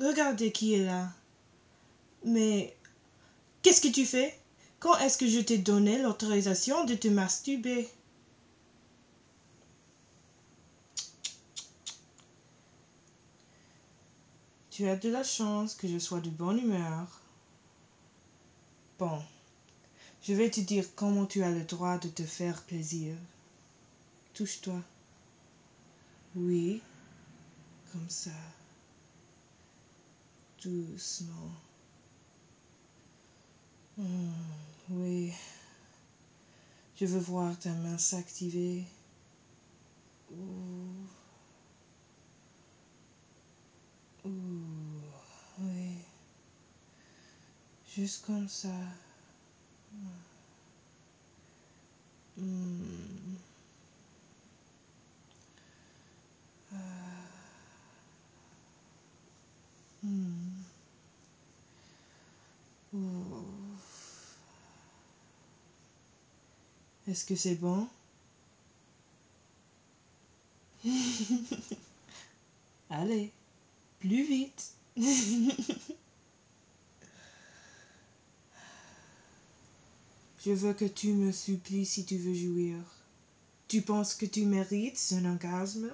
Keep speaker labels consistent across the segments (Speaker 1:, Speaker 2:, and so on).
Speaker 1: Regardez qui est là. Mais qu'est-ce que tu fais? Quand est-ce que je t'ai donné l'autorisation de te masturber? Tu as de la chance que je sois de bonne humeur. Bon, je vais te dire comment tu as le droit de te faire plaisir. Touche-toi. Oui, comme ça. Doucement. Oui. Je veux voir ta main s'activer. Ouh. Ouh. Oui. Juste comme ça. Hmm. Hmm. Ouh. Est-ce que c'est bon? Allez, plus vite. Je veux que tu me supplies si tu veux jouir. Tu penses que tu mérites un orgasme?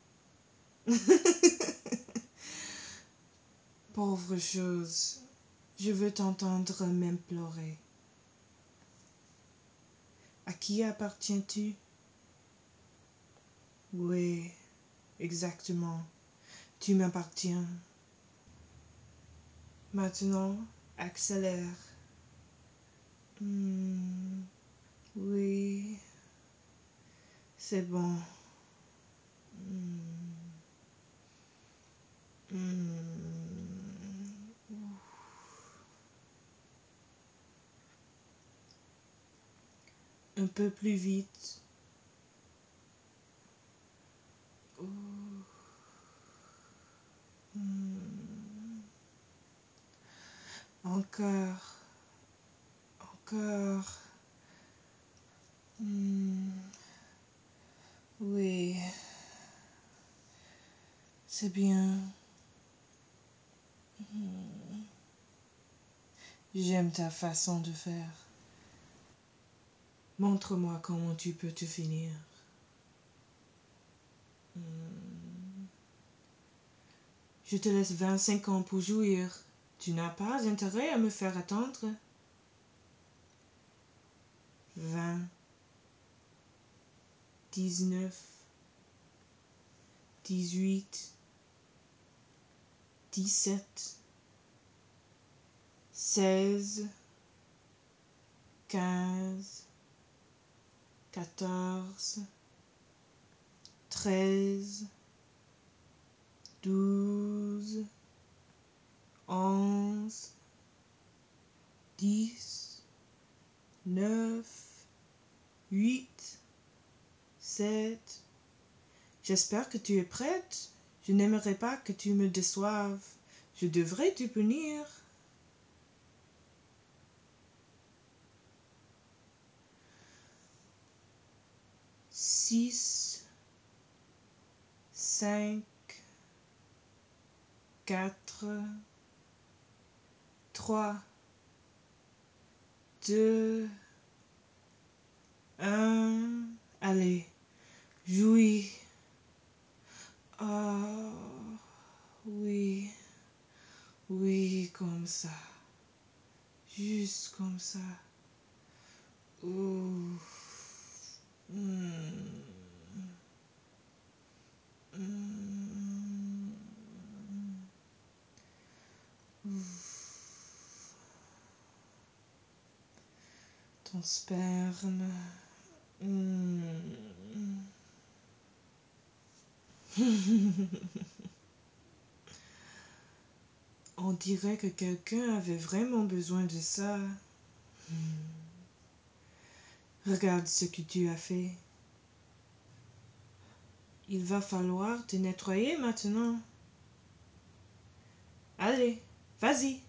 Speaker 1: Pauvre chose, je veux t'entendre même pleurer. À qui appartiens-tu? Oui, exactement. Tu m'appartiens. Maintenant, accélère. Oui, c'est bon. Un peu plus vite. Encore. Encore. Oui, c'est bien. J'aime ta façon de faire. Montre-moi comment tu peux te finir. Je te laisse 25 ans pour jouir. Tu n'as pas intérêt à me faire attendre. 20, 19, 18, 17, 16, 15, 14, 13, 12, 11, 10, 9, 8, 7. J'espère que tu es prête. Je n'aimerais pas que tu me déçoives. Je devrais te punir. 6, 5, 4, 3, 2, 1. Allez, jouis. Ah, oui, oui, comme ça. Juste comme ça. Ouh. Ton sperme. On dirait que quelqu'un avait vraiment besoin de ça. Regarde ce que tu as fait. Il va falloir te nettoyer maintenant. Allez, vas-y.